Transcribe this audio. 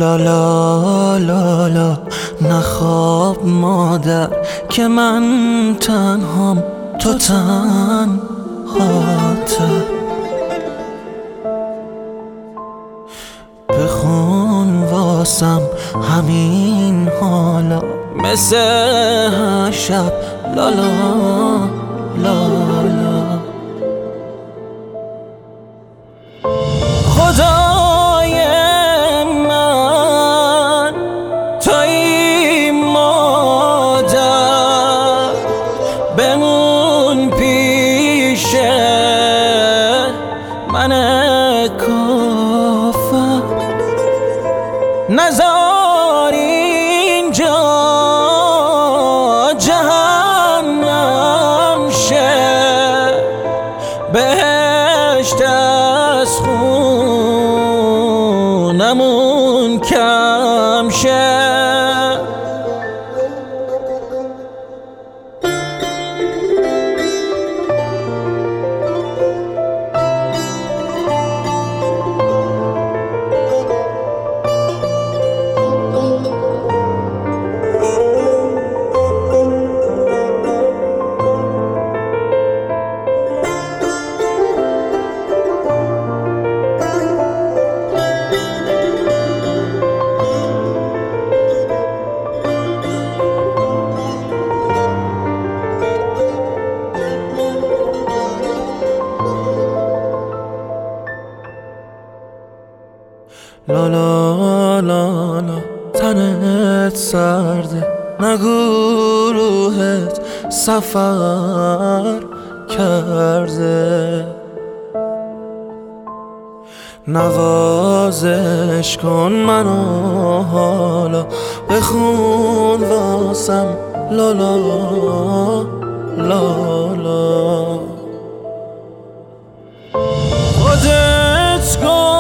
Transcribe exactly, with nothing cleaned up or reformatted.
لا لا لا لا نخواب مادر که من تنهام تو تنهاته. بخون واسم همین حالا مثل هر شب لا لا لا لا. خدای من توی مادر بمون پیش من کافر، نزار اینجا جهنم شه، بهشت از خونمون کم شه. لا لا لا لا تنت سرده، نگو روحت سفر کرده. نوازش کن منو حالا، بخون واسم لا لا لا لا. خودت کن